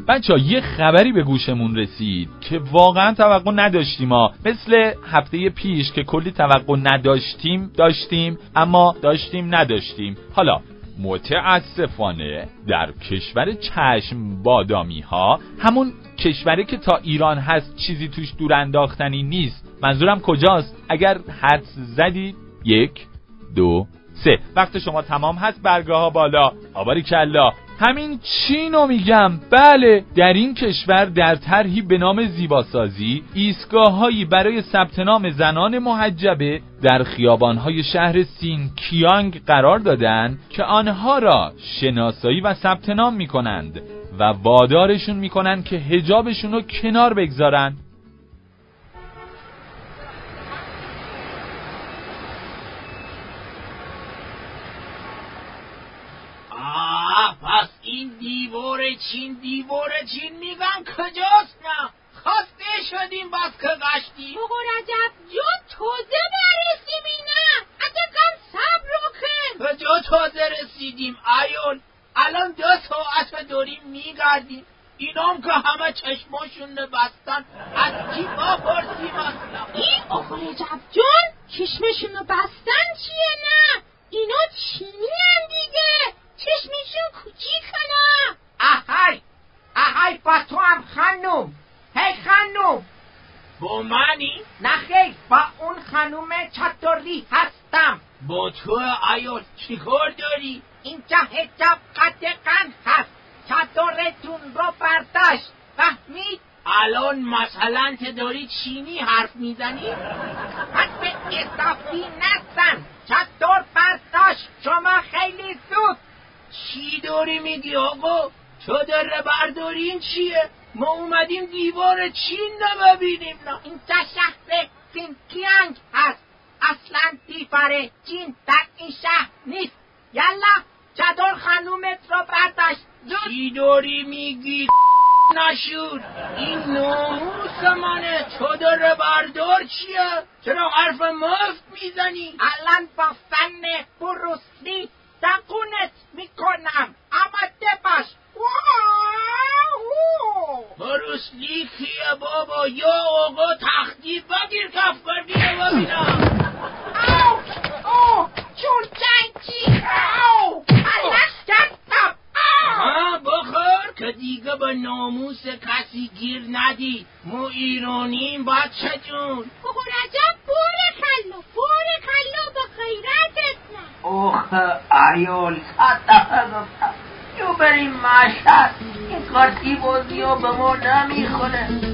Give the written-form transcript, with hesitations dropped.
بچه‌ها یه خبری به گوشمون رسید که واقعا توقع نداشتیم مثل هفته پیش که کلی توقع داشتیم اما نداشتیم. حالا متاسفانه در کشور چشم بادامی ها، همون کشوری که تا ایران هست چیزی توش دور انداختنی نیست. منظورم کجاست؟ اگر حدس زدید 1 2 3 وقت شما تمام هست، برگه ها بالا. آباریکلا. همین چینو میگم. بله، در این کشور در طرحی به نام زیباسازی ایستگاه‌هایی برای ثبت نام زنان محجبه در خیابان‌های شهر سینکیانگ قرار دادن که آنها را شناسایی و ثبت نام میکنند و وادارشون میکنن که حجابشون رو کنار بگذارن. پس این دیوار چین میگن کجاست؟ نه خواسته شدیم بس که گشتیم. آقا رجب جون تازه برسیمی، نه اگه صبر رو کن. کجا تازه رسیدیم ایول؟ الان 2 ساعت داریم میگردیم. اینام که همه چشماشون بستن، از کی ما پرسیم اصلا؟ این آقا رجب جون چشمشون بستن چیه؟ نه اینا چینی هم دیگه، چشمشون کوچیکه. اهای با تو هم خانوم. هی خانوم. با منی؟ نه خیر، با اون خانوم چطوری هستم. با تو ایول چی کار داری؟ اینجا حجاب قد قند هست، چطورتون رو برداشت فهمید؟ الان مثلا که داری چینی حرف میزنی؟ حد اضافی نزن. چطور برداشت شما خیلی زود. چی داری میگی آقا؟ چادر بردارین چیه؟ ما اومدیم دیوار چین نبینیم. نه اینجا شهر سینکیانگ هست، اصلا دیوار چین در این شهر نیست. یالا چادر خانومت رو برداشت زود. چی داری میگی نشور؟ این ناموس منه. چادر بردار چیه؟ چرا حرف مفت میزنی؟ الان با فن بروسلی دقونت میکنم، آماده باش. بروسلی کیه بابا؟ یا آقا تختی بگیر کف کردی ببینم. او چون جنگی. او علش کردم. بخور که دیگه به ناموس کسی گیر ندی. ما ایرانیم بچه جون. آقا رجب بارکالله به خیرتت. نه اوه ایول، 100 دفعه گفتم جو بریم مشهد. این کارتی بازی ها به ما نمیخونه.